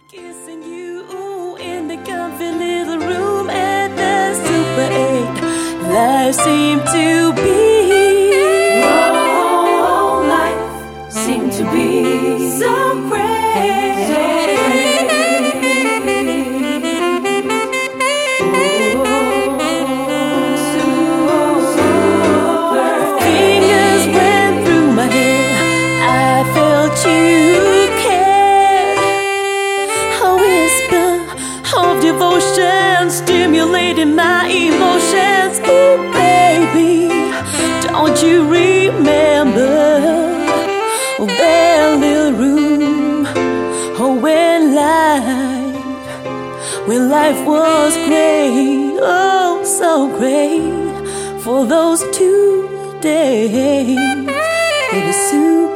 Kissing you in the comfy little room at the Super 8. Life seemed to be. Oh, life seemed to be so great. Fingers went through my hair. I felt you care. A whisper of devotion stimulating my emotions. Oh, baby, don't you remember? Oh, that little room. Oh, when life was great. Oh, so great. For those 2 days, it was super.